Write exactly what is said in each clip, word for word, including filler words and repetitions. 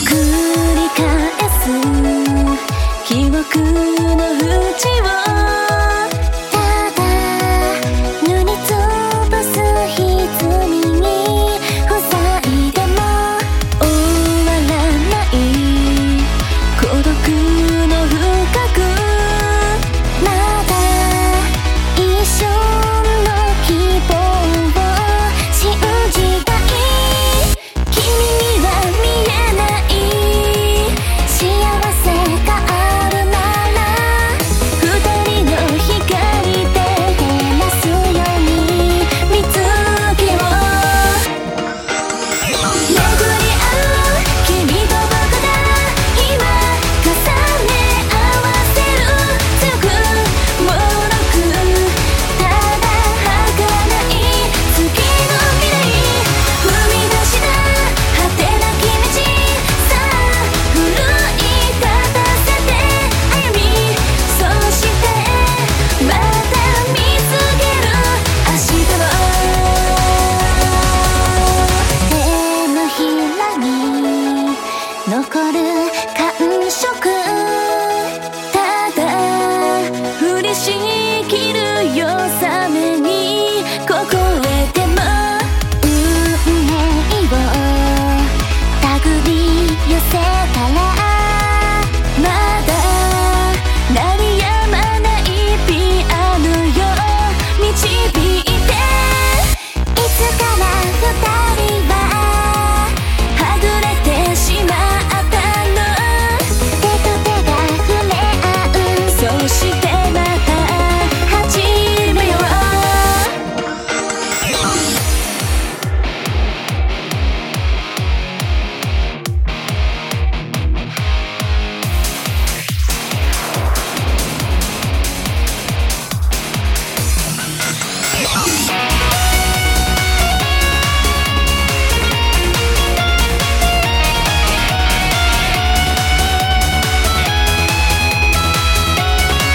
り返す記憶の淵をただ塗りつぶす歪みに塞いでも終わらない孤独の深くまだ一瞬の希望を信じたい君には見えない幸せがあるなら二人の光で照らすように見つけよう巡り合う君と僕が今重ね合わせる強くもろくただ儚い月の未来踏み出した果てなき道さあ奮い立たせて歩みそしてまた見つける明日を手のひらに残る感触ただ降りしきる夜雨に凍えても運命を手繰り寄せたらまだ鳴りやまないピアノよ導いていつから二人ははぐれてしまったの手と手が触れ合うそしてまた始めよう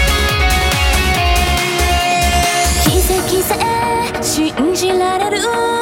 奇跡さえ信じられる